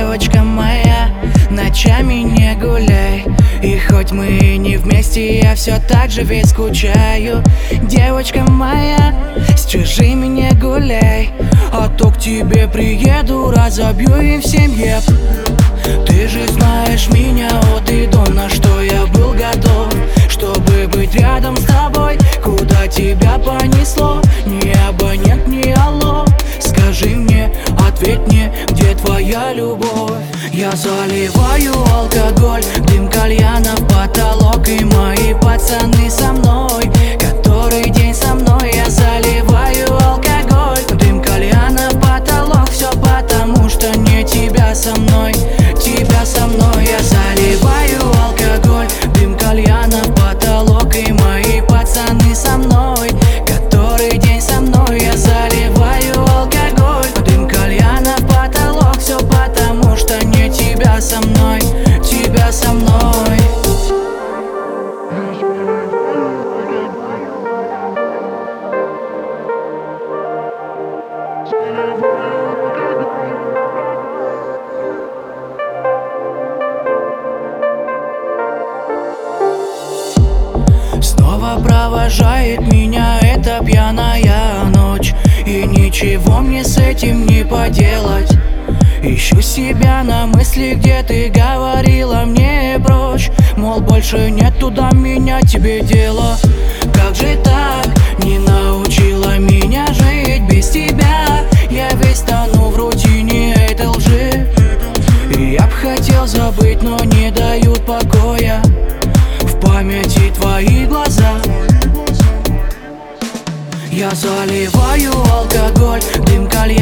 девочка моя, ночами не гуляй. И хоть мы не вместе, я все так же ведь скучаю. Девочка моя, с чужими не гуляй, а то к тебе приеду, разобью им всем еб. Ты же знаешь меня от и до, на что я был готов, чтобы быть рядом с тобой. Куда тебя понесло? Ни абонент, ни алло. Скажи мне, ответь мне, где твоя любовь? Я заливаю алкоголь, дым кальяна в потолок, и мои пацаны со мной, который день со мной. Я заливаю алкоголь, дым кальяна в потолок, все потому что не тебя со мной, тебя со мной. Я заливаю алкоголь, дым кальяна в потолок, и мои пацаны со мной, который день со мной. Я заливаю алкоголь, дым кальяна в потолок, все потому что не тебя со мной, тебя со мной. Снова провожает меня эта пьяная ночь, и ничего мне с этим не поделать. Ищу себя на мысли, где ты говорила мне прочь, мол, больше нет туда меня, тебе дело. Как же так, не научила меня жить без тебя? Я весь тону в рутине этой лжи, и я б хотел забыть, но не дают покоя в памяти твои глаза. Я заливаю алкоголь, дым кальяна